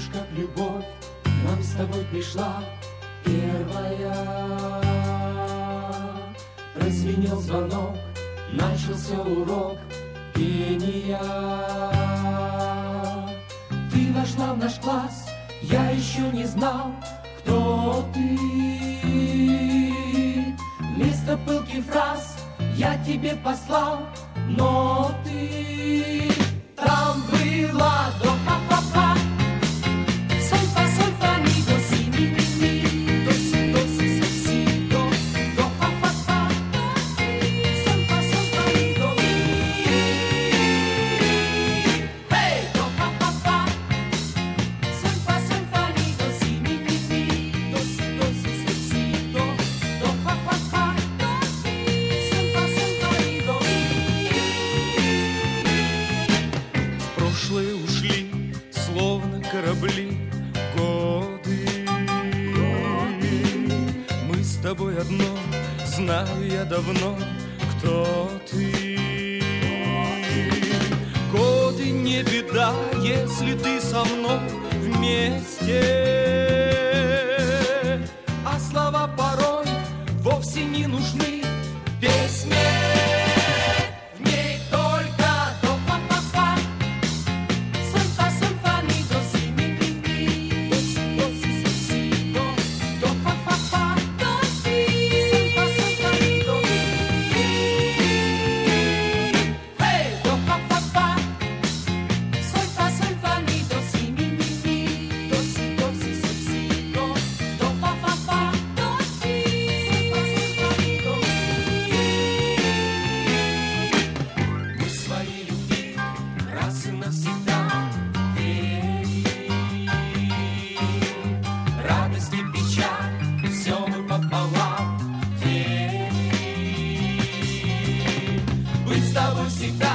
Помнишь, как любовь нам с тобой пришла первая? Прозвенел звонок, начался урок пения. Ты вошла в наш класс, я еще не знал, кто ты. Вместо пылких фраз я тебе послал ноты. Там была до па-па-па, соль, фа, соль, фа, ми, до, си, ми, ми, ми, до, си, соль, си, до, па-па-па, соль, фа, ми, до, ми. Эй, до, па-па-па, соль, фа, ми, до, си, ми, ми, ми, до, си, до, па-па-па, соль, фа, ми, до, ми. Прошлые ушли, словно корабли, годы. Мы с тобой одно, знаю я давно, кто ты. Годы не беда, если ты со мной вместе. А слова порой вовсе не нужны песне. Всегда